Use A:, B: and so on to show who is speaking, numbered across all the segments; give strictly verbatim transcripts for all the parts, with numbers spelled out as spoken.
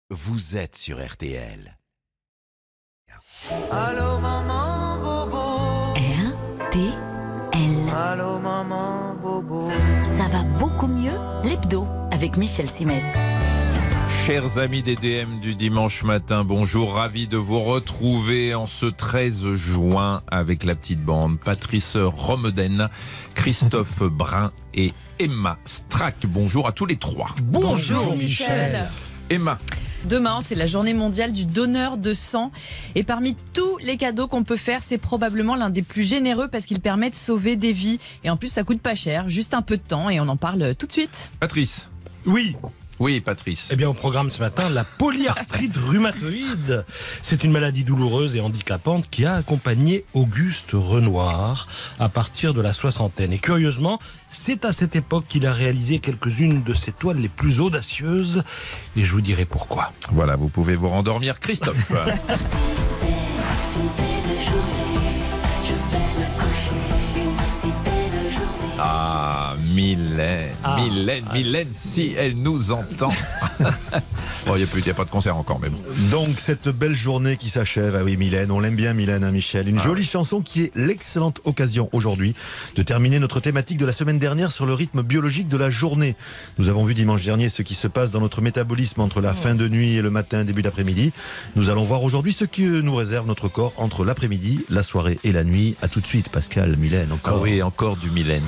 A: Vous êtes sur R T L.
B: Allô maman bobo.
C: R T L.
B: Allô maman bobo.
C: Ça va beaucoup mieux, l'hebdo, avec Michel Simès.
D: Chers amis des D M du dimanche matin, bonjour, ravi de vous retrouver en ce treize juin avec la petite bande. Patrice Romeden, Christophe Brun et Emma Strack. Bonjour à tous les trois.
E: Bonjour, Bonjour Michel.
D: Emma.
E: Demain, c'est la journée mondiale du donneur de sang. Et parmi tous les cadeaux qu'on peut faire, c'est probablement l'un des plus généreux parce qu'il permet de sauver des vies. Et en plus, ça coûte pas cher, juste un peu de temps. Et on en parle tout de suite.
D: Patrice.
F: Oui.
D: Oui, Patrice.
F: Eh bien, au programme ce matin, la polyarthrite rhumatoïde. C'est une maladie douloureuse et handicapante qui a accompagné Auguste Renoir à partir de la soixantaine. Et curieusement, c'est à cette époque qu'il a réalisé quelques-unes de ses toiles les plus audacieuses. Et je vous dirai pourquoi.
D: Voilà, vous pouvez vous rendormir. Christophe. Ah, Mylène, ah, Mylène, ah, Mylène, si elle nous entend. Bon, il n'y a, a pas de concert encore, mais bon.
G: Donc, cette belle journée qui s'achève. Ah oui, Mylène, on l'aime bien, Mylène, hein, Michel. Une ah, jolie oui. chanson qui est l'excellente occasion aujourd'hui de terminer notre thématique de la semaine dernière sur le rythme biologique de la journée. Nous avons vu dimanche dernier ce qui se passe dans notre métabolisme entre la oh. fin de nuit et le matin, début d'après-midi. Nous allons voir aujourd'hui ce que nous réserve notre corps entre l'après-midi, la soirée et la nuit. À tout de suite, Pascal, Mylène, encore.
D: Ah oui, encore du Mylène.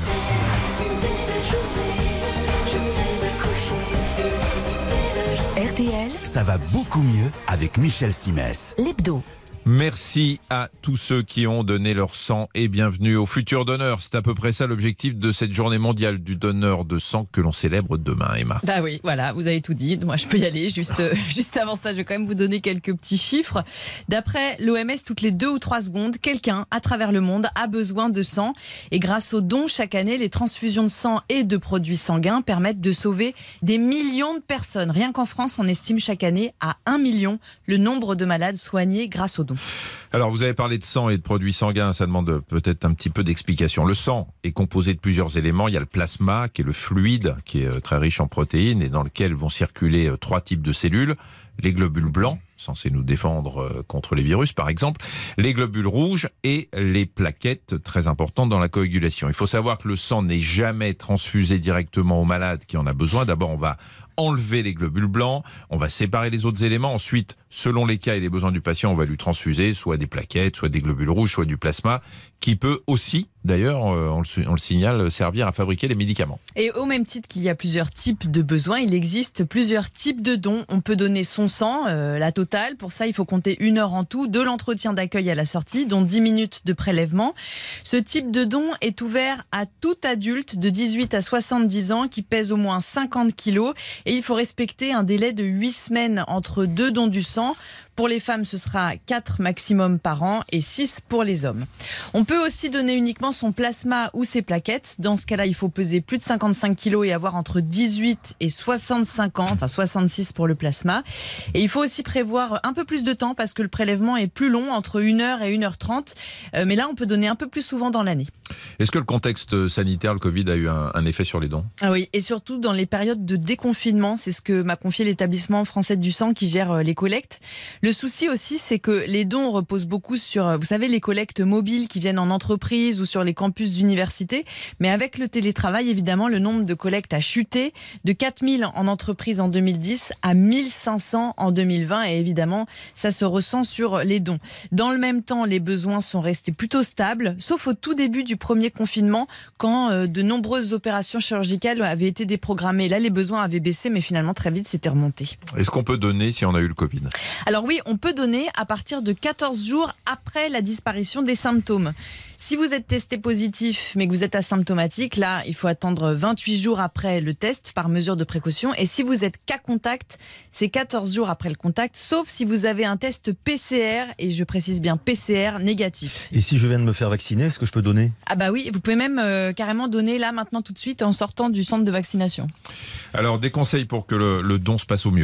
C: R T L,
A: ça va beaucoup mieux avec Michel Simès.
C: L'hebdo.
D: Merci à tous ceux qui ont donné leur sang et bienvenue aux futurs donneurs. C'est à peu près ça l'objectif de cette journée mondiale du donneur de sang que l'on célèbre demain, Emma.
E: Bah oui, voilà, vous avez tout dit. Moi, je peux y aller. Juste, euh, juste avant ça, je vais quand même vous donner quelques petits chiffres. D'après l'O M S, toutes les deux ou trois secondes, quelqu'un à travers le monde a besoin de sang. Et grâce aux dons, chaque année, les transfusions de sang et de produits sanguins permettent de sauver des millions de personnes. Rien qu'en France, on estime chaque année à un million le nombre de malades soignés grâce aux dons.
D: Alors, vous avez parlé de sang et de produits sanguins, ça demande peut-être un petit peu d'explication. Le sang est composé de plusieurs éléments. Il y a le plasma, qui est le fluide, qui est très riche en protéines et dans lequel vont circuler trois types de cellules. Les globules blancs, censés nous défendre contre les virus, par exemple, les globules rouges et les plaquettes, très importantes dans la coagulation. Il faut savoir que le sang n'est jamais transfusé directement au malade qui en a besoin. D'abord, on va enlever les globules blancs, on va séparer les autres éléments. Ensuite, selon les cas et les besoins du patient, on va lui transfuser soit des plaquettes, soit des globules rouges, soit du plasma, qui peut aussi, d'ailleurs, on le, on le signale, servir à fabriquer les médicaments.
E: Et au même titre qu'il y a plusieurs types de besoins, il existe plusieurs types de dons. On peut donner son sang, euh, la totale. Pour ça, il faut compter une heure en tout, de l'entretien d'accueil à la sortie, dont dix minutes de prélèvement. Ce type de don est ouvert à tout adulte de dix-huit à soixante-dix ans qui pèse au moins cinquante kilos. Et il faut respecter un délai de huit semaines entre deux dons du sang. Pour les femmes, ce sera quatre maximum par an et six pour les hommes. On peut aussi donner uniquement son plasma ou ses plaquettes. Dans ce cas-là, il faut peser plus de cinquante-cinq kilos et avoir entre dix-huit et soixante-cinq ans, enfin soixante-six pour le plasma. Et il faut aussi prévoir un peu plus de temps parce que le prélèvement est plus long, entre une heure et une heure trente. Euh, mais là, on peut donner un peu plus souvent dans l'année.
D: Est-ce que le contexte sanitaire, le Covid, a eu un, un effet sur les dons ?
E: Ah oui, et surtout dans les périodes de déconfinement. C'est ce que m'a confié l'établissement français du sang qui gère les collectes. Le souci aussi, c'est que les dons reposent beaucoup sur, vous savez, les collectes mobiles qui viennent en entreprise ou sur les campus d'université. Mais avec le télétravail, évidemment, le nombre de collectes a chuté de quatre mille en entreprise en deux mille dix à mille cinq cents en deux mille vingt. Et évidemment, ça se ressent sur les dons. Dans le même temps, les besoins sont restés plutôt stables, sauf au tout début du premier confinement, quand euh, de nombreuses opérations chirurgicales avaient été déprogrammées. Là, les besoins avaient baissé, mais finalement, très vite, c'était remonté.
D: Est-ce qu'on peut donner si on a eu le Covid ?
E: Alors oui, on peut donner à partir de quatorze jours après la disparition des symptômes. Si vous êtes testé positif mais que vous êtes asymptomatique, là, il faut attendre vingt-huit jours après le test par mesure de précaution. Et si vous êtes cas contact, c'est quatorze jours après le contact, sauf si vous avez un test P C R, et je précise bien P C R négatif.
G: Et si je viens de me faire vacciner, est-ce que je peux donner ?
E: Ah bah oui, vous pouvez même euh, carrément donner là, maintenant, tout de suite, en sortant du centre de vaccination.
D: Alors, des conseils pour que le, le don se passe au mieux ?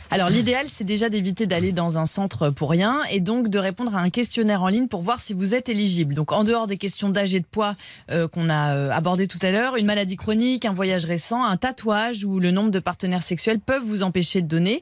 E: Alors l'idéal, c'est déjà d'éviter d'aller dans un centre pour rien et donc de répondre à un questionnaire en ligne pour voir si vous êtes éligible. Donc en dehors des questions d'âge et de poids euh, qu'on a euh, abordées tout à l'heure, une maladie chronique, un voyage récent, un tatouage ou le nombre de partenaires sexuels peuvent vous empêcher de donner.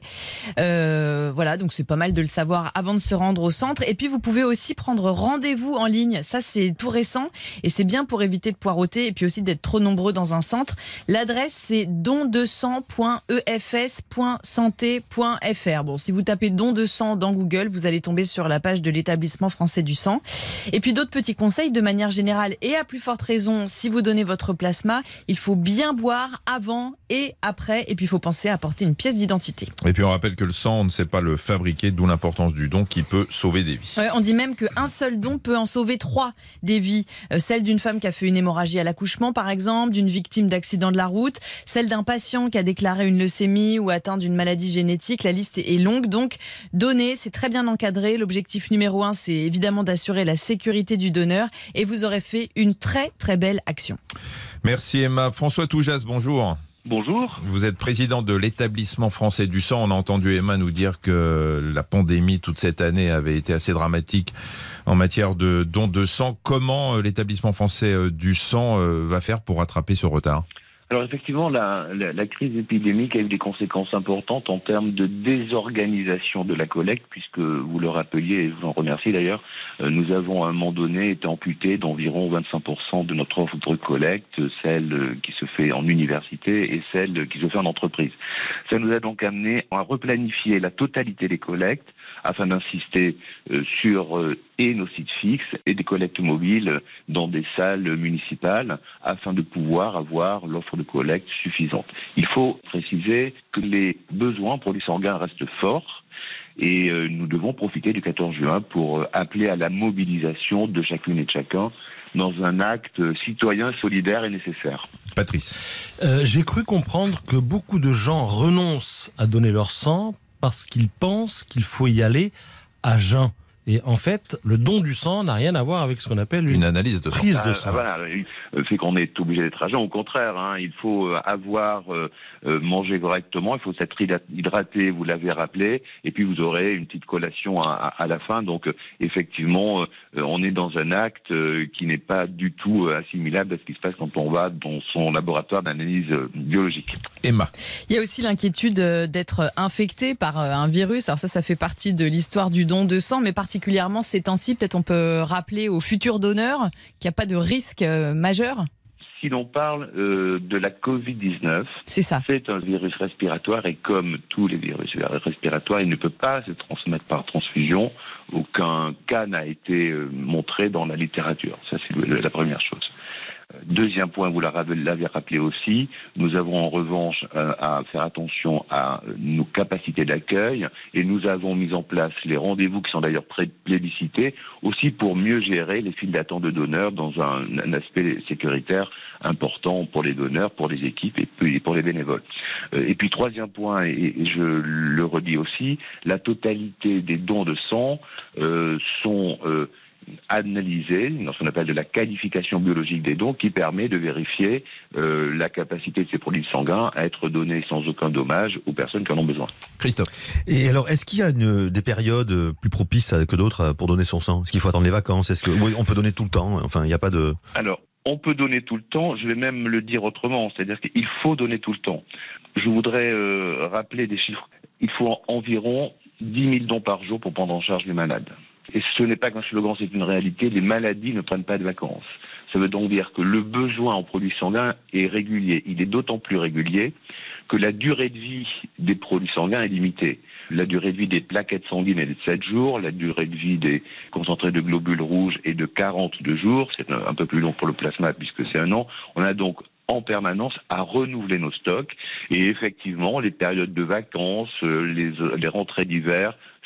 E: Euh, voilà, donc c'est pas mal de le savoir avant de se rendre au centre. Et puis vous pouvez aussi prendre rendez-vous en ligne. Ça, c'est tout récent et c'est bien pour éviter de poireauter et puis aussi d'être trop nombreux dans un centre. L'adresse, c'est don de sang point e f s point santé point f r. Bon, si vous tapez don de sang dans Google, vous allez tomber sur la page de l'établissement français du sang. Et puis d'autres petits conseils de manière générale et à plus forte raison, si vous donnez votre plasma, il faut bien boire avant et après. Et puis il faut penser à apporter une pièce d'identité.
D: Et puis on rappelle que le sang, on ne sait pas le fabriquer, d'où l'importance du don qui peut sauver des vies.
E: Ouais, on dit même qu'un seul don peut en sauver trois des vies. Euh, celle d'une femme qui a fait une hémorragie à l'accouchement, par exemple, d'une victime d'accident de la route, celle d'un patient qui a déclaré une leucémie ou atteint d'une maladie génétique. La liste est longue, donc donner, c'est très bien encadré. L'objectif numéro un, c'est évidemment d'assurer la sécurité du donneur et vous aurez fait une très très belle action.
D: Merci Emma. François Toujas, bonjour.
H: Bonjour.
D: Vous êtes président de l'établissement français du sang. On a entendu Emma nous dire que la pandémie toute cette année avait été assez dramatique en matière de dons de sang. Comment l'établissement français du sang va faire pour rattraper ce retard ?
H: Alors effectivement, la, la, la crise épidémique a eu des conséquences importantes en termes de désorganisation de la collecte, puisque vous le rappeliez, et je vous en remercie d'ailleurs, euh, nous avons à un moment donné été amputés d'environ vingt-cinq pour cent de notre offre de collecte, celle qui se fait en université et celle qui se fait en entreprise. Ça nous a donc amené à replanifier la totalité des collectes afin d'insister euh, sur euh, et nos sites fixes et des collectes mobiles dans des salles municipales afin de pouvoir avoir l'offre de collecte suffisante. Il faut préciser que les besoins en produits sanguins restent forts et euh, nous devons profiter du quatorze juin pour euh, appeler à la mobilisation de chacune et de chacun dans un acte citoyen, solidaire et nécessaire.
D: Patrice.
F: Euh, j'ai cru comprendre que beaucoup de gens renoncent à donner leur sang parce qu'ils pensent qu'il faut y aller à jeun. Et en fait, le don du sang n'a rien à voir avec ce qu'on appelle une,
D: une analyse de sang.
F: prise de
H: Ah,
F: sang.
H: voilà, c'est qu'on est obligé d'être agent. Au contraire, hein, il faut avoir euh, mangé correctement, il faut s'être hydraté, vous l'avez rappelé, et puis vous aurez une petite collation à, à, à la fin. Donc, effectivement, euh, on est dans un acte euh, qui n'est pas du tout assimilable à ce qui se passe quand on va dans son laboratoire d'analyse biologique.
D: Emma.
E: Il y a aussi l'inquiétude d'être infecté par un virus. Alors ça, ça fait partie de l'histoire du don de sang, mais particulièrement particulièrement ces temps-ci, peut-être on peut rappeler aux futurs donneurs qu'il n'y a pas de risque euh, majeur.
H: Si l'on parle euh, de la covid dix-neuf,
E: c'est ça.
H: C'est un virus respiratoire et comme tous les virus respiratoires, il ne peut pas se transmettre par transfusion. Aucun cas n'a été euh, montré dans la littérature. Ça, c'est le, la première chose. Deuxième point, vous l'avez rappelé aussi, nous avons en revanche euh, à faire attention à nos capacités d'accueil et nous avons mis en place les rendez-vous qui sont d'ailleurs plébiscités aussi pour mieux gérer les files d'attente de donneurs dans un, un aspect sécuritaire important pour les donneurs, pour les équipes et pour les bénévoles. Euh, et puis troisième point, et, et je le redis aussi, la totalité des dons de sang euh, sont... Euh, analyser dans ce qu'on appelle de la qualification biologique des dons qui permet de vérifier euh, la capacité de ces produits sanguins à être donnés sans aucun dommage aux personnes qui en ont besoin.
D: Christophe.
G: Et alors, est-ce qu'il y a une, des périodes plus propices que d'autres pour donner son sang ? Est-ce qu'il faut attendre les vacances ? Est-ce que oui, on peut donner tout le temps ? Enfin, il n'y a pas de...
H: Alors, on peut donner tout le temps, je vais même le dire autrement, c'est-à-dire qu'il faut donner tout le temps. Je voudrais euh, rappeler des chiffres. Il faut environ dix mille dons par jour pour prendre en charge les malades. Et ce n'est pas qu'un slogan, c'est une réalité. Les maladies ne prennent pas de vacances. Ça veut donc dire que le besoin en produits sanguins est régulier. Il est d'autant plus régulier que la durée de vie des produits sanguins est limitée. La durée de vie des plaquettes sanguines est de sept jours. La durée de vie des concentrés de globules rouges est de quarante-deux jours. C'est un peu plus long pour le plasma puisque c'est un an. On a donc en permanence à renouveler nos stocks. Et effectivement, les périodes de vacances, les, les rentrées d'hiver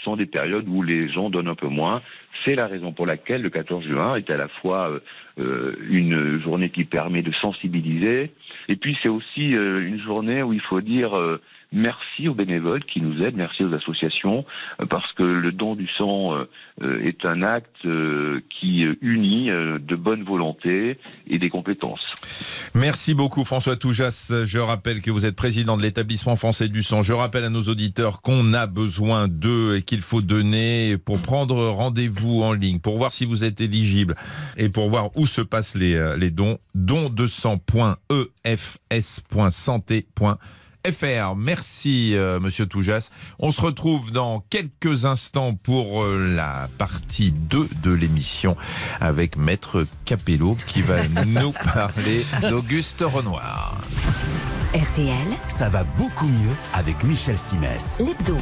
H: sont des périodes où les gens donnent un peu moins. C'est la raison pour laquelle le quatorze juin est à la fois euh, une journée qui permet de sensibiliser, et puis c'est aussi euh, une journée où il faut dire euh, merci aux bénévoles qui nous aident, merci aux associations, euh, parce que le don du sang euh, euh, est un acte euh, qui unit euh, de bonne volonté et des compétences.
D: Merci beaucoup François Toujas. Je rappelle que vous êtes président de l'établissement français du sang. Je rappelle à nos auditeurs qu'on a besoin d'eux et qu'il faut donner pour prendre rendez-vous en ligne, pour voir si vous êtes éligible et pour voir où se passent les, les dons. don deux cents point e f s point santé point f r. Merci euh, Monsieur Toujas. On se retrouve dans quelques instants pour euh, la partie deux de l'émission avec Maître Capello qui va nous parler d'Auguste Renoir.
C: R T L,
A: Ça va beaucoup mieux avec Michel Simès.
C: l'hebdo.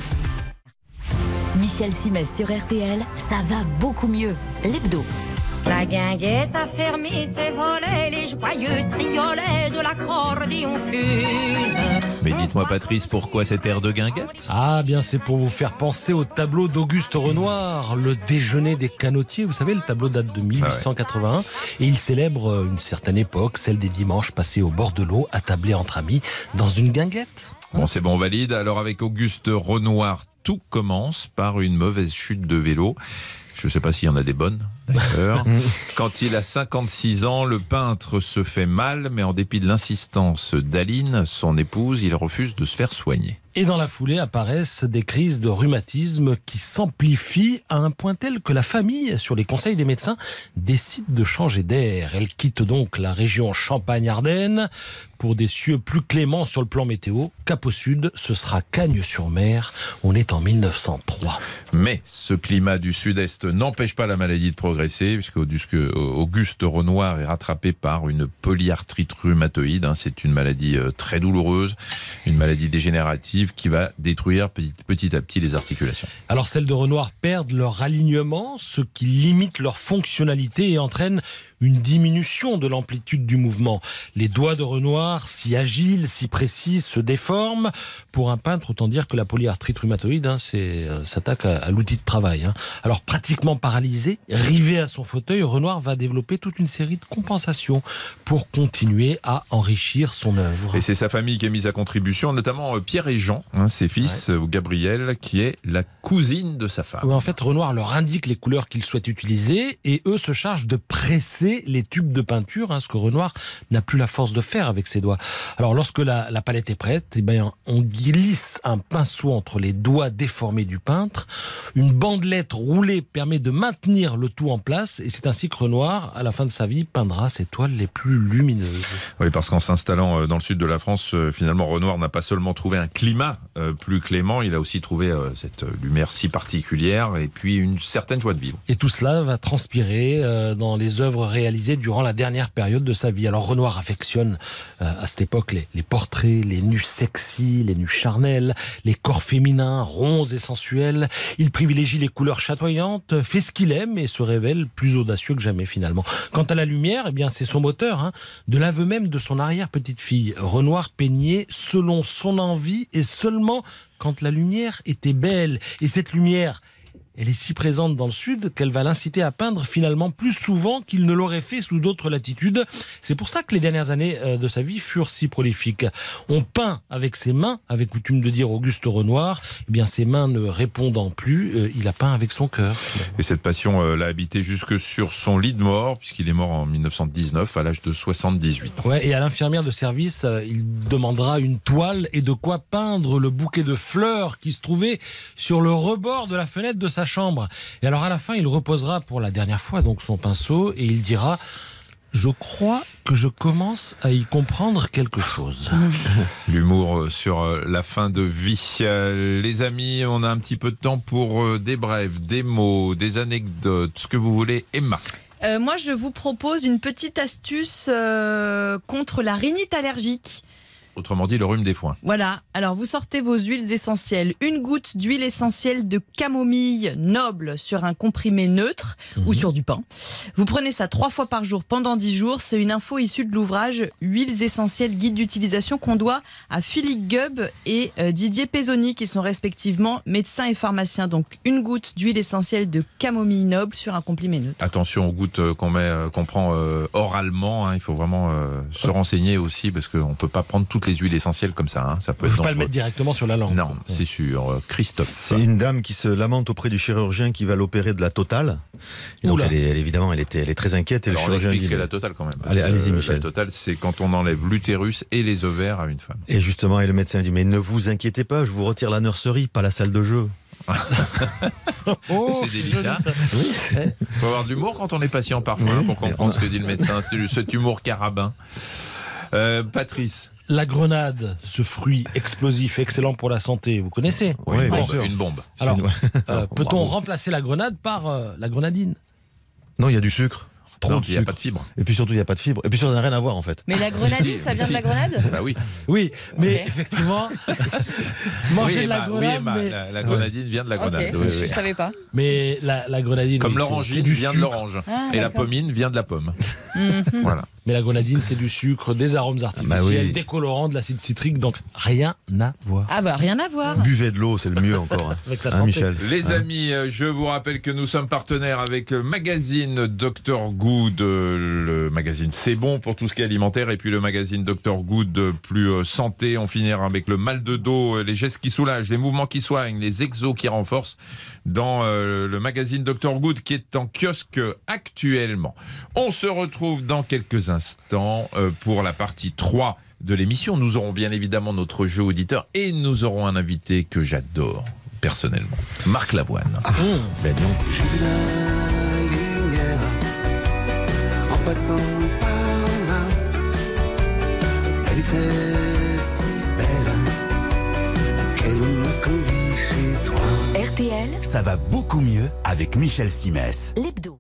C: Michel Simès sur R T L, ça va beaucoup mieux. L'hebdo.
I: La guinguette a fermé ses volets, les joyeux triolets de l'accordéon fusent.
D: Mais dites-moi Patrice, pourquoi cet air de guinguette ?
F: Ah bien, c'est pour vous faire penser au tableau d'Auguste Renoir, Le déjeuner des canotiers. Vous savez, le tableau date de mille huit cent quatre-vingt-un et il célèbre une certaine époque, celle des dimanches passés au bord de l'eau, attablés entre amis, dans une guinguette.
D: Bon, c'est bon, on valide. Alors avec Auguste Renoir, tout commence par une mauvaise chute de vélo. Je ne sais pas s'il y en a des bonnes, d'ailleurs. Quand il a cinquante-six ans, le peintre se fait mal, mais en dépit de l'insistance d'Aline, son épouse, il refuse de se faire soigner.
F: Et dans la foulée apparaissent des crises de rhumatisme qui s'amplifient à un point tel que la famille, sur les conseils des médecins, décide de changer d'air. Elle quitte donc la région Champagne-Ardenne pour des cieux plus cléments sur le plan météo. Cap au sud, ce sera Cagnes-sur-Mer. On est en mille neuf cent trois.
D: Mais ce climat du sud-est n'empêche pas la maladie de progresser, puisque Auguste Renoir est rattrapé par une polyarthrite rhumatoïde. C'est une maladie très douloureuse, une maladie dégénérative qui va détruire petit, petit à petit les articulations.
F: Alors celles de Renoir perdent leur alignement, ce qui limite leur fonctionnalité et entraîne une diminution de l'amplitude du mouvement. Les doigts de Renoir, si agiles, si précis, se déforment. Pour un peintre, autant dire que la polyarthrite rhumatoïde hein, c'est, euh, s'attaque à, à l'outil de travail. Hein. Alors pratiquement paralysé, rivé à son fauteuil, Renoir va développer toute une série de compensations pour continuer à enrichir son œuvre.
D: Et c'est sa famille qui a mis à contribution, notamment euh, Pierre et Jean, hein, ses fils, ouais. euh, Gabrielle, qui est la cousine de sa femme.
F: Ouais, en fait, Renoir leur indique les couleurs qu'il souhaite utiliser et eux se chargent de presser les tubes de peinture, hein, ce que Renoir n'a plus la force de faire avec ses doigts. Alors lorsque la, la palette est prête, eh bien, on glisse un pinceau entre les doigts déformés du peintre. Une bandelette roulée permet de maintenir le tout en place et c'est ainsi que Renoir, à la fin de sa vie, peindra ses toiles les plus lumineuses.
D: Oui, parce qu'en s'installant dans le sud de la France, finalement Renoir n'a pas seulement trouvé un climat plus clément, il a aussi trouvé cette lumière si particulière et puis une certaine joie de vivre.
F: Et tout cela va transpirer dans les œuvres réalisées durant la dernière période de sa vie. Alors Renoir affectionne euh, à cette époque les, les portraits, les nus sexy, les nus charnels, les corps féminins ronds et sensuels. Il privilégie les couleurs chatoyantes, fait ce qu'il aime et se révèle plus audacieux que jamais finalement. Quant à la lumière, eh bien c'est son moteur, hein, de l'aveu même de son arrière-petite-fille. Renoir peignait selon son envie et seulement quand la lumière était belle. Et cette lumière, elle est si présente dans le sud qu'elle va l'inciter à peindre finalement plus souvent qu'il ne l'aurait fait sous d'autres latitudes. C'est pour ça que les dernières années de sa vie furent si prolifiques. On peint avec ses mains, avait coutume de dire Auguste Renoir. Eh bien, ses mains ne répondant plus, il a peint avec son cœur.
D: Et cette passion l'a habité jusque sur son lit de mort, puisqu'il est mort en mille neuf cent dix-neuf à l'âge de soixante-dix-huit ans.
F: Ouais, et à l'infirmière de service, il demandera une toile et de quoi peindre le bouquet de fleurs qui se trouvait sur le rebord de la fenêtre de sa chambre. Et alors à la fin, il reposera pour la dernière fois donc son pinceau et il dira « Je crois que je commence à y comprendre quelque chose. »
D: L'humour sur la fin de vie. Les amis, on a un petit peu de temps pour des brèves, des mots, des anecdotes, ce que vous voulez. Emma.
E: Euh, moi, je vous propose une petite astuce euh, contre la rhinite allergique.
D: autrement dit le rhume des foins.
E: Voilà, alors vous sortez vos huiles essentielles. Une goutte d'huile essentielle de camomille noble sur un comprimé neutre mmh. ou sur du pain. Vous prenez ça trois fois par jour pendant dix jours. C'est une info issue de l'ouvrage Huiles essentielles, guide d'utilisation qu'on doit à Philippe Gueb et euh, Didier Pezzoni qui sont respectivement médecins et pharmaciens. Donc une goutte d'huile essentielle de camomille noble sur un comprimé neutre.
D: Attention aux gouttes euh, qu'on met, euh, qu'on prend euh, oralement. Hein. Il faut vraiment euh, se renseigner aussi parce qu'on ne peut pas prendre toutes les huiles essentielles comme ça. Hein. Ça peut
F: Il ne
D: être
F: faut pas
D: dangereux.
F: le mettre directement sur la langue.
D: Non, c'est sûr. Christophe.
G: C'est une dame qui se lamente auprès du chirurgien qui va l'opérer de la totale. Et donc elle est, elle, évidemment, elle, était, elle est très inquiète. Et
D: Alors
G: le
D: on
G: chirurgien
D: explique
G: dit,
D: ce qu'est la totale quand même.
G: Allez, allez-y,
D: euh,
G: Michel.
D: La totale, c'est quand on enlève l'utérus et les ovaires à une femme.
G: Et justement, et le médecin dit, mais ne vous inquiétez pas, je vous retire la nurserie, pas la salle de jeu.
F: Oh,
D: c'est délicat.
G: Oui.
D: Il faut avoir de l'humour quand on est patient parfois oui. pour comprendre ce que dit le médecin. C'est cet humour carabin. Euh, Patrice.
F: La grenade, ce fruit explosif excellent pour la santé, vous connaissez?
D: Oui,
G: oui,
D: une,
G: bien
D: bombe,
G: sûr.
D: une bombe.
F: Alors,
G: une...
F: euh, peut-on remplacer la grenade par euh, la grenadine?
G: Non, il y a du sucre. Trop
D: Non,
G: de
D: il n'y a
G: sucre.
D: pas de fibre.
G: Et puis surtout, il n'y a pas de fibre. Et puis surtout, ça n'a rien à voir en fait.
E: Mais la grenadine,
D: Si, si,
E: ça vient
D: si.
E: de la grenade?
D: Bah oui.
F: Oui, mais
E: Ok.
F: effectivement, manger
D: oui,
F: de la
D: Emma,
F: grenade,
D: oui, Emma,
F: mais,
D: la, la grenadine vient de la grenade.
E: Ok,
D: Oui,
E: je
D: oui.
E: savais pas.
F: mais la, la grenadine,
D: Comme
F: oui, c'est- c'est
D: l'orangine
F: du
D: vient de
F: sucre.
D: l'orange.
E: Ah,
D: et la
E: d'accord.
D: pommine vient de la pomme.
E: Mhm.
D: Voilà.
F: Mais la grenadine, c'est du sucre, des arômes artificiels,
G: bah oui.
F: des colorants, de l'acide citrique, donc rien à voir
E: Ah bah rien à voir.
G: Buvez de l'eau, c'est le mieux encore. Hein,
F: avec la
G: Hein,
F: santé.
G: Michel.
D: Les
G: Hein.
D: amis, euh, je vous rappelle que nous sommes partenaires avec le magazine docteur Good, euh, le magazine C'est bon pour tout ce qui est alimentaire, et puis le magazine docteur Good euh, plus euh, santé. On finira avec le mal de dos, euh, les gestes qui soulagent, les mouvements qui soignent, les exos qui renforcent dans euh, le magazine docteur Good qui est en kiosque actuellement. On se retrouve dans quelques instants euh, pour la partie trois de l'émission. Nous aurons bien évidemment notre jeu auditeur et nous aurons un invité que j'adore personnellement, Marc Lavoine.
F: Mmh.
G: Ben non.
B: J'ai vu la lumière en passant par là. Elle était si belle qu'elle me conduit chez toi.
C: R T L,
A: Ça va beaucoup mieux avec Michel Simès.
C: l'hebdo.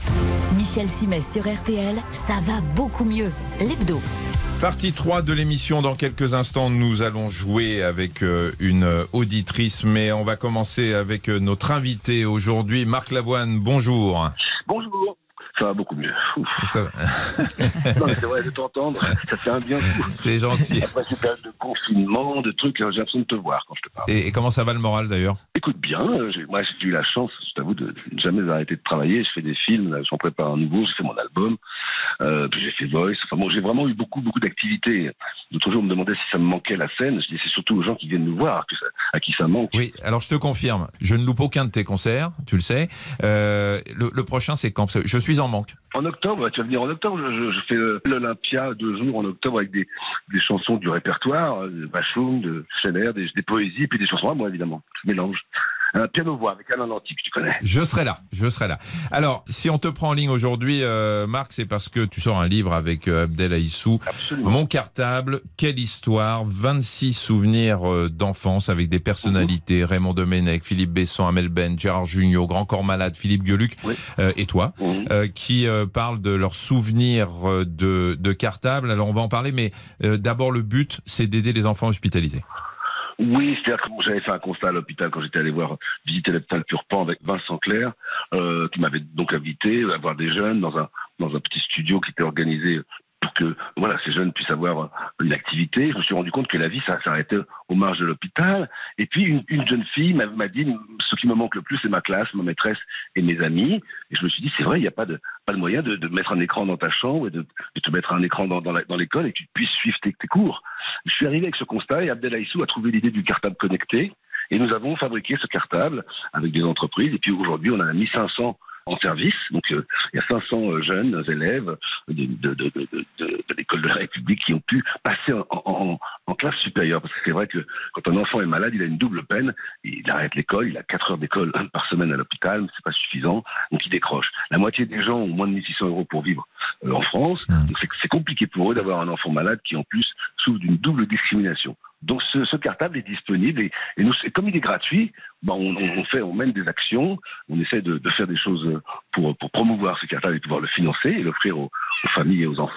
C: Michel Simès sur R T L, ça va beaucoup mieux. L'hebdo.
D: Partie trois de l'émission. Dans quelques instants, nous allons jouer avec euh, une euh, auditrice, mais on va commencer avec euh, notre invité aujourd'hui, Marc Lavoine. Bonjour.
J: Bonjour. Ça va beaucoup mieux. Ouf.
D: Ça va.
J: Non, mais c'est vrai de t'entendre, ça fait un bien fou.
D: C'est gentil.
J: Après ces périodes de confinement, de trucs, j'ai l'impression de te voir quand je te parle.
D: Et, et comment ça va le moral d'ailleurs?
J: Écoute bien, euh, j'ai- moi j'ai eu la chance, je t'avoue, de ne jamais arrêter de travailler. Je fais des films, là, j'en prépare un nouveau, j'ai fait mon album, euh, puis j'ai fait Voice. Enfin bon, j'ai vraiment eu beaucoup, beaucoup d'activités. L'autre jour, on me demandait si ça me manquait la scène. Je dis c'est surtout aux gens qui viennent nous voir que ça- à qui ça manque.
D: Oui, alors je te confirme, je ne loupe aucun de tes concerts, tu le sais. Euh, le, le prochain, c'est quand? Parce que je suis en manque.
J: En octobre, tu vas venir en octobre, je, je- je fais euh, l'Olympia deux jours en octobre avec des, des chansons du répertoire, euh, de Bachung, de Scheller, des, des poésies, puis des chansons à moi évidemment. Je mélange. Un piano-voix avec Alain Lanty, que tu connais.
D: Je serai là, je serai là. Alors, si on te prend en ligne aujourd'hui, euh, Marc, c'est parce que tu sors un livre avec euh, Abdel Aissou.
J: Absolument.
D: Mon cartable, quelle histoire, vingt-six souvenirs euh, d'enfance avec des personnalités, Raymond Domenech, Philippe Besson, Amel Ben, Gérard Jugnot, Grand Corps Malade, Philippe Gueluc,
J: Oui.
D: euh, et toi,
J: Mhm.
D: euh, qui euh, parlent de leurs souvenirs euh, de, de cartable. Alors, on va en parler, mais euh, d'abord, le but, c'est d'aider les enfants hospitalisés.
J: Oui, c'est-à-dire que j'avais fait un constat à l'hôpital quand j'étais allé voir visiter l'hôpital Purpan avec Vincent Clerc, euh, qui m'avait donc invité à voir des jeunes dans un dans un petit studio qui était organisé pour que voilà ces jeunes puissent avoir une activité. Je me suis rendu compte que la vie ça s'arrêtait aux marges de l'hôpital. Et puis une, une jeune fille m'a, m'a dit ce qui me manque le plus c'est ma classe, ma maîtresse et mes amis. Et je me suis dit c'est vrai il n'y a pas de pas de moyen de, de mettre un écran dans ta chambre et de, de te mettre un écran dans, dans, la, dans l'école et que tu puisses suivre tes, tes cours. Je suis arrivé avec ce constat et Abdel Aissou a trouvé l'idée du cartable connecté et nous avons fabriqué ce cartable avec des entreprises et puis aujourd'hui on en a mis cinq cents en service, donc euh, il y a cinq cents euh, jeunes élèves de, de, de, de, de, de l'école de la République qui ont pu passer en, en, en classe supérieure, parce que c'est vrai que quand un enfant est malade, il a une double peine, il arrête l'école, il a quatre heures d'école par semaine à l'hôpital, mais c'est pas suffisant, donc il décroche. La moitié des gens ont moins de mille six cents euros pour vivre euh, en France, donc c'est, c'est compliqué pour eux d'avoir un enfant malade qui en plus souffre d'une double discrimination. Donc ce, ce cartable est disponible et, et nous, comme il est gratuit, ben on, on fait, on mène des actions, on essaie de, de faire des choses pour, pour promouvoir ce cartable et pouvoir le financer et l'offrir aux, aux familles et aux enfants.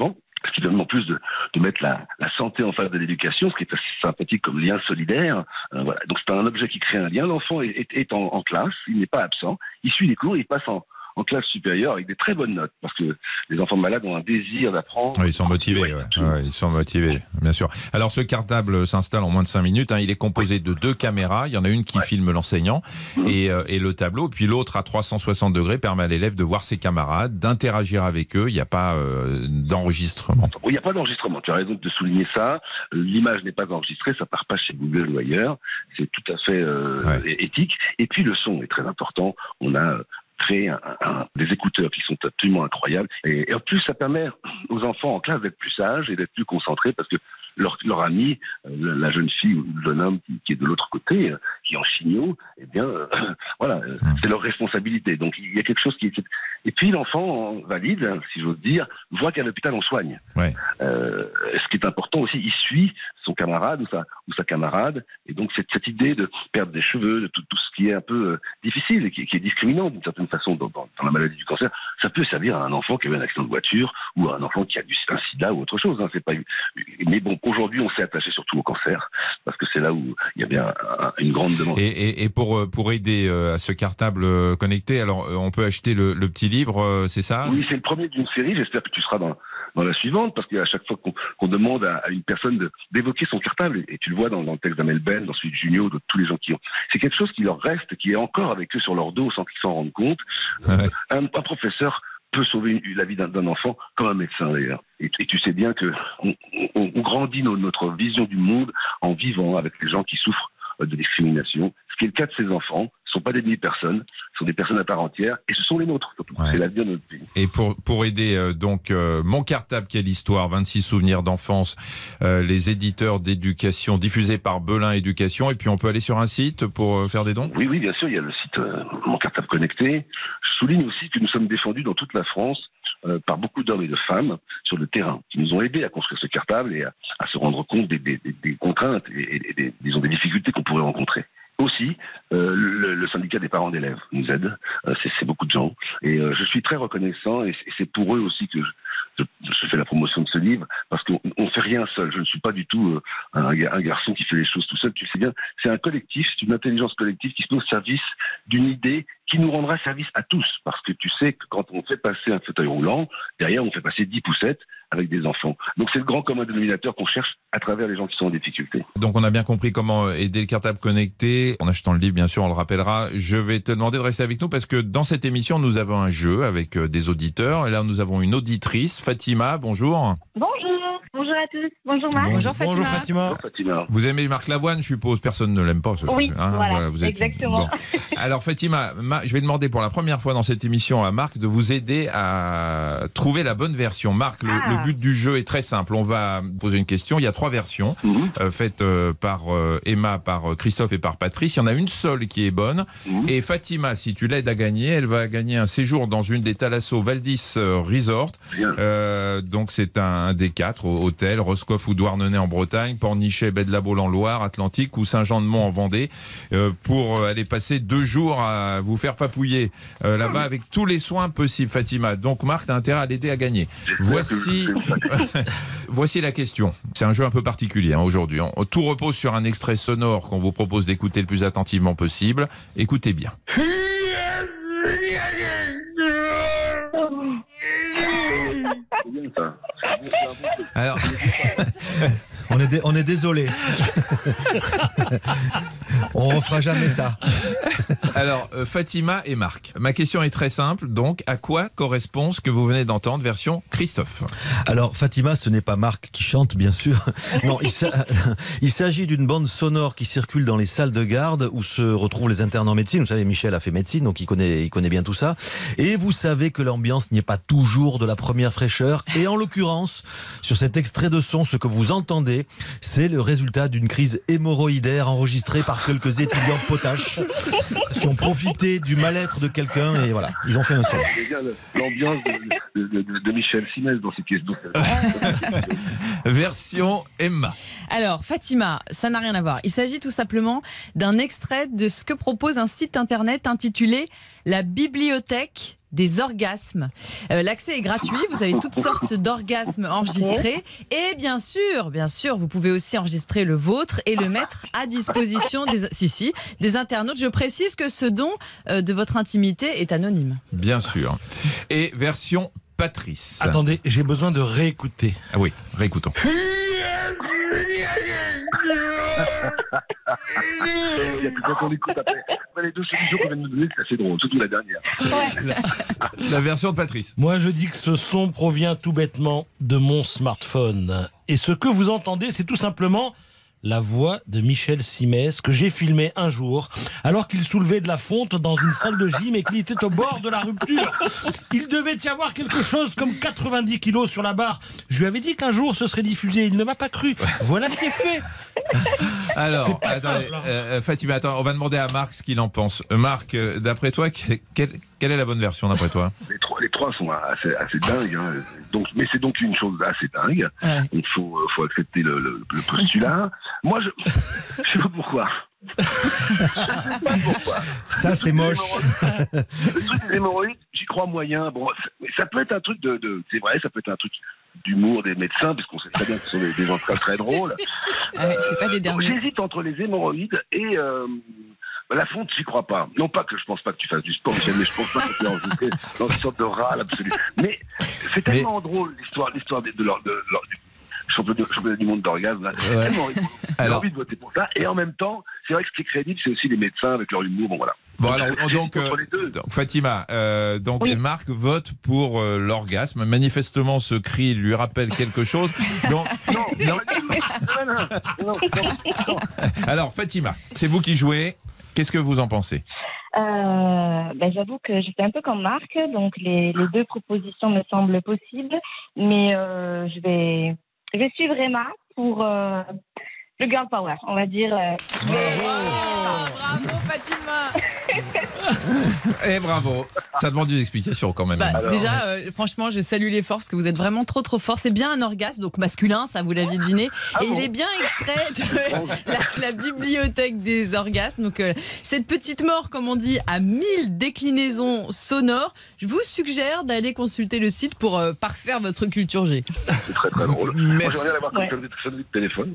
J: ce qui permet en plus de, de mettre la, la santé en face de l'éducation, ce qui est assez sympathique comme lien solidaire. Euh, voilà. Donc c'est un objet qui crée un lien. L'enfant est, est, est en, en classe, il n'est pas absent, il suit les cours, il passe en, en classe supérieure avec des très bonnes notes, parce que les enfants malades ont un désir d'apprendre.
D: Oui, ils sont motivés, ouais. Ouais, ils sont motivés, bien sûr. Alors ce cartable s'installe en moins de cinq minutes, hein. Il est composé de deux caméras, il y en a une qui ouais. filme l'enseignant mmh. et, euh, et le tableau, puis l'autre à trois cent soixante degrés permet à l'élève de voir ses camarades, d'interagir avec eux, il n'y a pas euh, d'enregistrement.
J: Oui, il n'y a pas d'enregistrement, tu as raison de souligner ça, l'image n'est pas enregistrée, ça part pas chez Google ou ailleurs, c'est tout à fait euh, ouais. éthique, et puis le son est très important, on a créer un, un, des écouteurs qui sont absolument incroyables. Et, et en plus, ça permet aux enfants en classe d'être plus sages et d'être plus concentrés parce que leur, leur ami, euh, la jeune fille ou le jeune homme qui, qui est de l'autre côté, euh, qui est en chignot, eh bien, euh, voilà, euh, c'est leur responsabilité. Donc, il y a quelque chose qui est... Et puis, l'enfant valide, si j'ose dire, voit qu'à l'hôpital, on soigne.
D: Ouais.
J: Euh, ce qui est important aussi, il suit son camarade ou sa, ou sa camarade. Et donc, cette, cette idée de perdre des cheveux, de tout, tout ce qui est un peu euh, difficile et qui, qui est discriminant d'une certaine façon dans, dans, dans la maladie du cancer, ça peut servir à un enfant qui a eu un accident de voiture ou à un enfant qui a du un sida ou autre chose. Hein, c'est pas... Mais bon, aujourd'hui, on s'est attaché surtout au cancer parce que c'est là où il y avait un, un, une grande demande.
D: Et, et, et pour, pour aider à ce cartable connecté, alors on peut acheter le, le petit livre, c'est ça ?
J: Oui, c'est le premier d'une série. J'espère que tu seras dans, dans la suivante parce qu'à chaque fois qu'on, qu'on demande à, à une personne de, d'évoquer son cartable, et, et tu le vois dans, dans le texte d'Amel Ben, dans celui de Junio, de tous les gens qui ont, c'est quelque chose qui leur reste, qui est encore avec eux sur leur dos sans qu'ils s'en rendent compte. Ouais. Un, un professeur peut sauver une, la vie d'un, d'un enfant, comme un médecin d'ailleurs. Et, et tu sais bien que on, on, on grandit nos, notre vision du monde en vivant avec les gens qui souffrent de discrimination, ce qui est le cas de ces enfants. Ce ne sont pas des demi-personnes, ce sont des personnes à part entière, et ce sont les nôtres, surtout. Ouais. C'est l'avenir de notre pays.
D: Et pour, pour aider, euh, donc, euh, Mon cartable, quelle histoire, vingt-six souvenirs d'enfance, euh, les éditeurs d'éducation, diffusés par Belin Éducation, et puis on peut aller sur un site pour euh, faire des dons ?
J: Oui, oui, bien sûr, il y a le site euh, Mon cartable connecté. Je souligne aussi que nous sommes défendus dans toute la France euh, par beaucoup d'hommes et de femmes sur le terrain, qui nous ont aidés à construire ce cartable et à, à se rendre compte des, des, des, des contraintes et, et des, disons, des difficultés qu'on pourrait rencontrer. Aussi, euh, le, le syndicat des parents d'élèves nous aide, euh, c'est, c'est beaucoup de gens, et euh, je suis très reconnaissant, et, et c'est pour eux aussi que je, je, je fais la promotion de ce livre, parce qu'on ne fait rien seul, je ne suis pas du tout euh, un, un garçon qui fait les choses tout seul, tu sais bien, c'est un collectif, c'est une intelligence collective qui se met au service d'une idée qui nous rendra service à tous, parce que tu sais que quand on fait passer un fauteuil roulant, derrière on fait passer dix poussettes avec des enfants. Donc c'est le grand commun dénominateur qu'on cherche à travers les gens qui sont en difficulté.
D: Donc on a bien compris comment aider le cartable connecté. En achetant le livre, bien sûr, on le rappellera. Je vais te demander de rester avec nous parce que dans cette émission, nous avons un jeu avec des auditeurs. Et là, nous avons une auditrice, Fatima. Bonjour.
K: Bonjour. Bonjour à tous. Bonjour Marc.
E: Bonjour Fatima.
F: Bonjour Fatima.
J: Bonjour Fatima.
D: Vous aimez Marc Lavoine, je suppose. Personne ne l'aime pas. Ce...
K: Oui,
D: hein,
K: voilà,
D: voilà, vous êtes...
K: exactement.
D: Bon. Alors Fatima, je vais demander pour la première fois dans cette émission à Marc de vous aider à trouver la bonne version. Marc, le, ah. le but du jeu est très simple. On va poser une question. Il y a trois versions mmh. euh, faites euh, par euh, Emma, par Christophe et par Patrice. Il y en a une seule qui est bonne. Mmh. Et Fatima, si tu l'aides à gagner, elle va gagner un séjour dans une des Thalasso Valdis Resort. Euh, donc c'est un, un des quatre hôtels, Roscoff ou Douarnenez en Bretagne, Pornichet, Baie-de-la-Baule en Loire, Atlantique ou Saint-Jean-de-Mont en Vendée, euh, pour aller passer deux jours à vous faire papouiller euh, là-bas avec tous les soins possibles, Fatima. Donc Marc, tu as intérêt à l'aider à gagner. Voici, voici la question. C'est un jeu un peu particulier hein, aujourd'hui. Tout repose sur un extrait sonore qu'on vous propose d'écouter le plus attentivement possible. Écoutez bien. Alors,
G: on est, dé- on est désolé. On refera jamais ça.
D: Alors, euh, Fatima et Marc, ma question est très simple. Donc, à quoi correspond ce que vous venez d'entendre, version Christophe ?
G: Alors, Fatima, ce n'est pas Marc qui chante, bien sûr. Non, il, sa- il s'agit d'une bande sonore qui circule dans les salles de garde où se retrouvent les internes en médecine. Vous savez, Michel a fait médecine, donc il connaît, il connaît bien tout ça. Et vous savez que l'ambiance n'est pas toujours de la première fraîcheur. Et en l'occurrence, sur cet extrait de son, ce que vous entendez, c'est le résultat d'une crise hémorroïdaire enregistrée par quelques étudiants potaches qui ont profité du mal-être de quelqu'un et voilà, ils ont fait un son.
J: L'ambiance de, de, de, de Michel Simès dans ces questions.
D: Version Emma.
E: Alors, Fatima, ça n'a rien à voir. Il s'agit tout simplement d'un extrait de ce que propose un site internet intitulé La bibliothèque des orgasmes. Euh, l'accès est gratuit, vous avez toutes sortes d'orgasmes enregistrés. Et bien sûr, bien sûr, vous pouvez aussi enregistrer le vôtre et le mettre à disposition des, si, si, des internautes. Je précise que ce don euh, de votre intimité est anonyme.
D: Bien sûr. Et version Patrice.
F: Attendez, j'ai besoin de réécouter.
D: Ah oui, réécoutons.
J: Il y a plus qu'on écoute après. après les deux solutions qu'on vient de nous donner, c'est assez drôle, surtout la dernière.
D: La, la version de Patrice.
F: Moi, je dis que ce son provient tout bêtement de mon smartphone. Et ce que vous entendez, c'est tout simplement la voix de Michel Simès, que j'ai filmé un jour, alors qu'il soulevait de la fonte dans une salle de gym et qu'il était au bord de la rupture. Il devait y avoir quelque chose comme quatre-vingt-dix kilos sur la barre. Je lui avais dit qu'un jour ce serait diffusé. Il ne m'a pas cru. Voilà qui est fait.
D: Alors,
F: C'est pas
D: attendez,
F: simple, hein.
D: euh, Fatima, attends, on va demander à Marc ce qu'il en pense. Euh, Marc, euh, d'après toi, que- quelle, quelle est la bonne version d'après toi?
J: Les trois, les trois sont assez, assez dingues. Hein. Donc, mais c'est donc une chose assez dingue.
E: Ouais.
J: Il faut, euh, faut accepter le, le, le postulat. Moi, je je sais pas pourquoi. Je sais pas pourquoi.
G: Ça, c'est moche.
J: Le truc des hémorroïdes, j'y crois moyen. Bon, ça, ça peut être un truc de, de c'est vrai, ça peut être un truc d'humour des médecins, parce qu'on sait très bien que ce sont des, des gens très très drôles.
E: Ah ouais, c'est pas des
J: donc
E: derniers.
J: j'hésite entre les hémorroïdes et euh, la fonte, j'y crois pas. Non pas que je pense pas que tu fasses du sport, Michel, mais je pense pas que tu es enregistré dans une sorte de râle absolu. Mais c'est tellement drôle l'histoire, l'histoire de, de leur, de leur du championnat, championnat du monde d'orgasme. Là. C'est
D: Ouais.
J: tellement rigolo. J'ai
D: Alors-
J: envie de voter pour ça. Et en même temps, c'est vrai que ce qui est crédible, c'est aussi les médecins avec leur humour. Bon voilà.
D: Bon, alors,
J: J'hésite
D: donc,
J: entre
D: euh,
J: les deux.
D: donc, Fatima, euh, donc
K: Oui.
D: Marc vote pour euh, l'orgasme. Manifestement, ce cri lui rappelle quelque chose. Donc,
J: Non,
D: non.
J: pas du tout. Non, non, non, non, non.
D: Alors, Fatima, c'est vous qui jouez. Qu'est-ce que vous en pensez?
K: Euh, ben, j'avoue que j'étais un peu comme Marc, donc les, les deux propositions me semblent possibles, mais euh, je vais je vais suivre Emma pour euh, le girl power, on va dire. euh,
E: Oh, bravo Fatima.
D: Eh bravo. Ça demande une explication quand même.
E: Bah,
J: Alors,
E: déjà, euh, franchement, je salue l'effort parce que vous êtes vraiment trop trop fort. C'est bien un orgasme, donc masculin, ça vous l'aviez deviné.
J: Ah
E: et
J: bon
E: il est bien extrait de la, la bibliothèque des orgasmes. Donc euh, cette petite mort, comme on dit, à mille déclinaisons sonores. Je vous suggère d'aller consulter le site pour euh, parfaire votre culture G.
J: C'est très très drôle. Moi,
D: Merci.
J: j'aimerais bien l'avoir comme
K: Ouais.
J: sonnerie de- sonnerie de téléphone.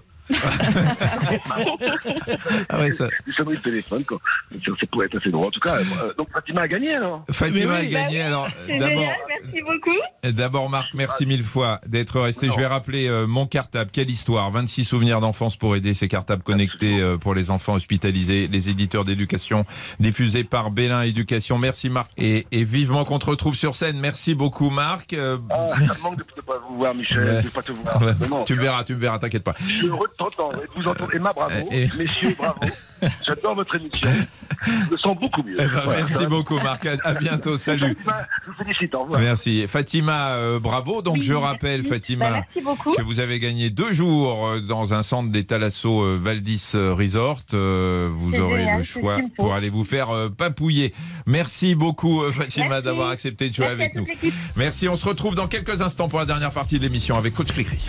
D: Ah ouais, ça-
J: Des sonneries de téléphone, quoi. Ça, ça pourrait être assez drôle. En tout cas, euh, donc Fatima a gagné alors.
D: Fatima
F: Mais
D: a
F: oui.
D: gagné. Alors,
K: C'est
D: d'abord,
K: génial, merci beaucoup.
D: d'abord, Marc, merci mille fois d'être resté. Je vais rappeler euh, mon cartable. Quelle histoire! vingt-six souvenirs d'enfance pour aider ces cartables connectés euh, pour les enfants hospitalisés. Les éditeurs d'éducation diffusés par Bélin Éducation. Merci, Marc. Et, et vivement qu'on te retrouve sur scène. Merci beaucoup, Marc. Euh,
J: Ah, ça me manque de ne pas vous voir, Michel,
D: Ouais.
J: de ne pas te voir.
D: ouais,
J: Vraiment.
D: tu me verras, tu me verras, t'inquiète pas.
J: Je suis heureux de t'entendre et de vous entendre. Emma, bravo.
D: Et- et-
J: Messieurs, bravo. J'adore votre émission. Je me sens beaucoup mieux.
D: Eh ben,
J: Voilà.
D: merci beaucoup, Marc. À, à bientôt. Salut.
J: Fatima, je vous félicite. Au revoir.
D: Merci. Fatima, euh, bravo. Donc,
K: Oui,
D: je rappelle,
K: merci.
D: Fatima,
K: Bah, merci beaucoup.
D: que vous avez gagné deux jours euh, dans un centre des Thalasso euh, Valdis euh, Resort. Euh, vous
K: C'est
D: aurez
K: génial,
D: le
K: c'est
D: choix
K: ce qu'il me faut.
D: pour aller vous faire euh, papouiller. Merci beaucoup, euh, Fatima,
K: Merci.
D: d'avoir accepté de jouer
K: Merci
D: avec
K: à
D: nous.
K: toute l'équipe.
D: Merci. On se retrouve dans quelques instants pour la dernière partie de l'émission avec Coach Cricri.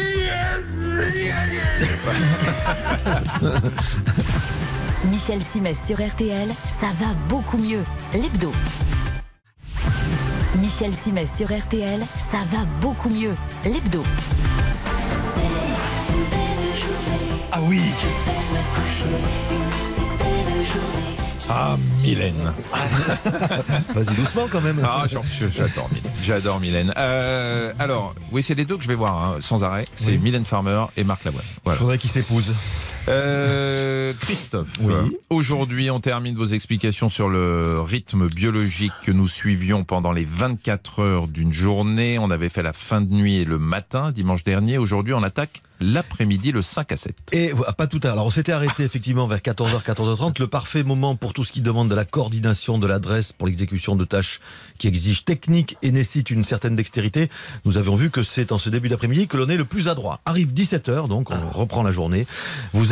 C: Michel Simès sur R T L, ça va beaucoup mieux. L'hebdo. Michel Simès sur R T L, ça va beaucoup mieux. L'hebdo.
F: Ah oui.
D: Ah, Mylène.
G: Vas-y doucement quand même.
D: Ah, j'en- je- j'adore Mylène. J'adore Mylène. Euh, alors, oui, c'est les deux que je vais voir hein, sans arrêt. C'est
G: Oui.
D: Mylène Farmer et Marc Lavoine. Voilà.
G: Faudrait qu'ils s'épousent.
D: Euh, Christophe,
G: Oui.
D: euh, aujourd'hui on termine vos explications sur le rythme biologique que nous suivions pendant les vingt-quatre heures d'une journée. On avait fait la fin de nuit et le matin, dimanche dernier. Aujourd'hui on attaque l'après-midi, le cinq à sept.
G: Et voilà, pas tout à l'heure. Alors on s'était arrêté effectivement vers quatorze heures, quatorze heures trente, le parfait moment pour tout ce qui demande de la coordination, de l'adresse pour l'exécution de tâches qui exigent technique et nécessitent une certaine dextérité. Nous avions vu que c'est en ce début d'après-midi que l'on est le plus adroit. Arrive dix-sept heures, donc on reprend la journée. Vous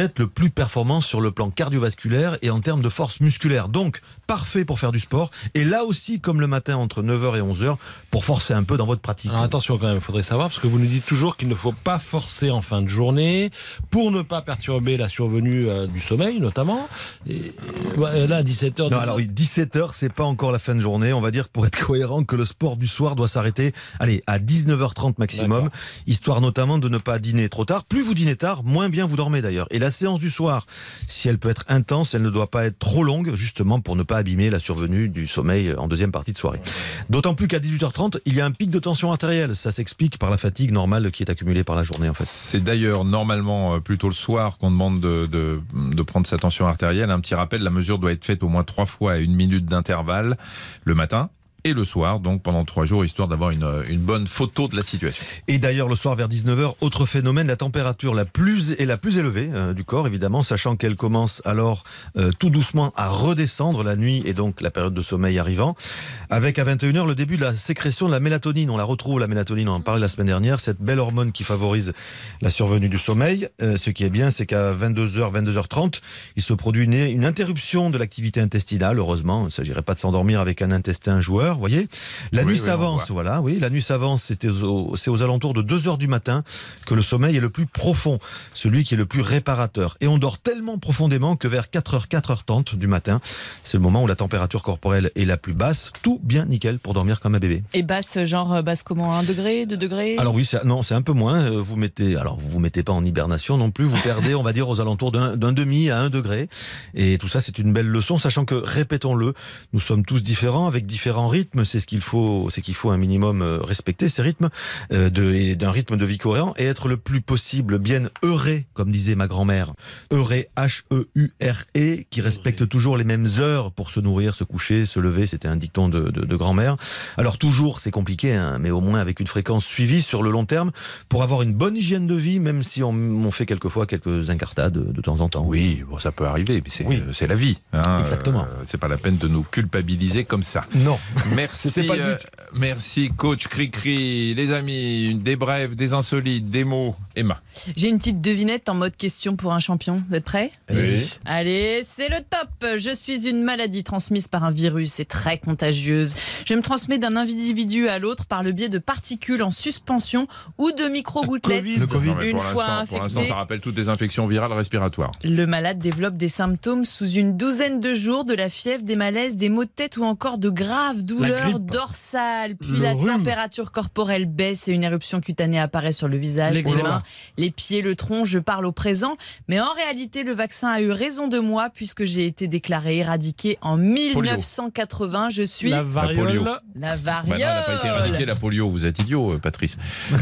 G: vous êtes le plus performant sur le plan cardiovasculaire et en termes de force musculaire. Donc, parfait pour faire du sport. Et là aussi, comme le matin entre neuf heures et onze heures, pour forcer un peu dans votre pratique.
F: Alors attention quand même, il faudrait savoir, parce que vous nous dites toujours qu'il ne faut pas forcer en fin de journée, pour ne pas perturber la survenue euh, du sommeil notamment. Et, ouais, là, dix-sept heures...
G: Non, alors oui, dix-sept heures, c'est pas encore la fin de journée. On va dire, pour être cohérent, que le sport du soir doit s'arrêter, allez, à dix-neuf heures trente maximum, D'accord. histoire notamment de ne pas dîner trop tard. Plus vous dînez tard, moins bien vous dormez d'ailleurs. Et la séance du soir, si elle peut être intense, elle ne doit pas être trop longue, justement pour ne pas abîmer la survenue du sommeil en deuxième partie de soirée. D'autant plus qu'à dix-huit heures trente, il y a un pic de tension artérielle. Ça s'explique par la fatigue normale qui est accumulée par la journée en fait.
D: C'est d'ailleurs normalement plutôt le soir qu'on demande de, de, de prendre sa tension artérielle. Un petit rappel, la mesure doit être faite au moins trois fois à une minute d'intervalle le matin et le soir, donc pendant trois jours, histoire d'avoir une, une bonne photo de la situation.
G: Et d'ailleurs, le soir vers dix-neuf heures, autre phénomène, la température la plus, est la plus élevée euh, du corps, évidemment, sachant qu'elle commence alors euh, tout doucement à redescendre la nuit et donc la période de sommeil arrivant, avec à vingt et une heures le début de la sécrétion de la mélatonine. On la retrouve, la mélatonine, on en parlait la semaine dernière, cette belle hormone qui favorise la survenue du sommeil. Euh, ce qui est bien, c'est qu'à vingt-deux heures, vingt-deux heures trente, il se produit une, une interruption de l'activité intestinale, heureusement. Il ne s'agirait pas de s'endormir avec un intestin joueur. Vous voyez, la oui, nuit oui, s'avance, voilà, oui, la nuit s'avance, c'est aux, c'est aux alentours de deux heures du matin que le sommeil est le plus profond, celui qui est le plus réparateur. Et on dort tellement profondément que vers quatre heures, quatre heures trente du matin, c'est le moment où la température corporelle est la plus basse, tout bien nickel pour dormir comme un bébé.
E: Et basse, genre basse comment, un degré, deux degrés?
G: Alors oui, c'est, non, c'est un peu moins, vous mettez, alors vous vous mettez pas en hibernation non plus, vous perdez, on va dire, aux alentours d'un, d'un demi à un degré. Et tout ça, c'est une belle leçon, sachant que, répétons-le, nous sommes tous différents, avec différents rythmes. C'est ce qu'il faut, c'est qu'il faut un minimum respecter ces rythmes euh, de, et d'un rythme de vie cohérent et être le plus possible bien heuré, comme disait ma grand-mère. Heuré, H E U R E, qui respecte toujours les mêmes heures pour se nourrir, se coucher, se lever. C'était un dicton de, de, de grand-mère. Alors toujours, c'est compliqué, hein, mais au moins avec une fréquence suivie sur le long terme pour avoir une bonne hygiène de vie, même si on, on fait quelquefois quelques incartades de, de temps en temps.
D: Oui, bon, ça peut arriver, mais c'est, oui. c'est la vie. Hein,
G: Exactement.
D: Euh, c'est pas la peine de nous culpabiliser comme ça.
G: Non.
D: Merci. C'était pas le but. Euh, merci coach Cricri, les amis, des brèves, des insolites, des mots. Emma.
E: J'ai une petite devinette en mode question pour un champion. Vous êtes prêts?
D: Oui.
E: Allez, c'est le top. Je suis une maladie transmise par un virus et très contagieuse. Je me transmets d'un individu à l'autre par le biais de particules en suspension ou de micro-gouttelettes.
G: Le COVID.
D: Non,
E: une
D: pour
E: fois
D: l'instant,
E: infecté,
D: pour l'instant, ça rappelle toutes les infections virales respiratoires.
E: Le malade développe des symptômes sous une douzaine de jours, de la fièvre, des malaises, des maux de tête ou encore de graves douleurs dorsales. Puis
F: Le
E: la
F: rhume.
E: température corporelle baisse et une éruption cutanée apparaît sur le visage, les mains, les pieds, le tronc. Je parle au présent, mais en réalité, le vaccin a eu raison de moi puisque j'ai été déclaré éradiqué en mille neuf cent quatre-vingts. Je suis
F: La variole.
E: la
D: Bah
E: variole.
D: non, elle n'a pas été éradiquée, la polio. Vous êtes idiot, Patrice.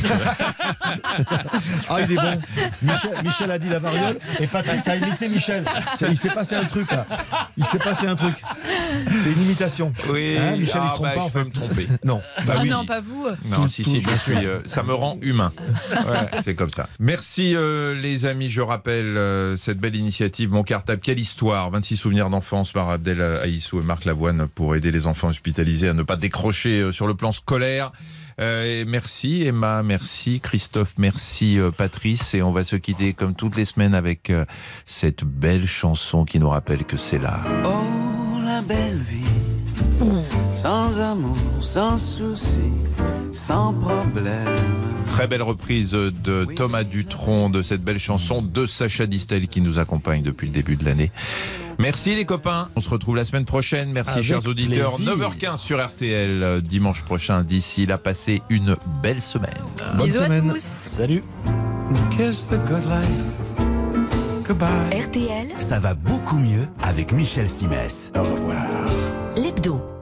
G: Ah, il est bon. Michel, Michel a dit la variole et Patrice a imité Michel. Il s'est passé un truc là. Il s'est passé un truc. C'est une imitation.
D: Oui.
G: Hein, Michel,
D: ah,
G: il se trompe
D: bah,
G: pas
D: je
G: en
D: peux
G: fait.
D: me tromper.
G: Non.
D: Bah
E: Ah
D: oui.
E: non, pas vous.
D: Non,
G: Tout-
D: si,
G: tout-
D: si, je suis. euh, ça me rend humain. Ouais, c'est comme ça. Merci, euh, les amis. Je rappelle euh, cette belle initiative, Mon Cartable. Quelle histoire! vingt-six souvenirs d'enfance par Abdel Aïssou et Marc Lavoine pour aider les enfants hospitalisés à ne pas décrocher euh, sur le plan scolaire. Euh, et merci Emma, merci Christophe, merci euh, Patrice. Et on va se quitter comme toutes les semaines avec euh, cette belle chanson qui nous rappelle que c'est là.
B: Oh, la belle vie, sans amour, sans souci, sans problème.
D: Très belle reprise de Thomas Dutronc de cette belle chanson de Sacha Distel qui nous accompagne depuis le début de l'année. Merci les copains, on se retrouve la semaine prochaine. Merci
F: Avec
D: chers auditeurs.
F: plaisir.
D: neuf heures quinze sur R T L euh, dimanche prochain. D'ici là, passez une belle semaine.
G: Bonne
E: Bisous
G: semaine.
E: à tous.
F: Salut.
B: Kiss the good life. Goodbye.
C: R T L,
A: Ça va beaucoup mieux avec Michel Simès.
B: Au revoir.
C: l'hebdo.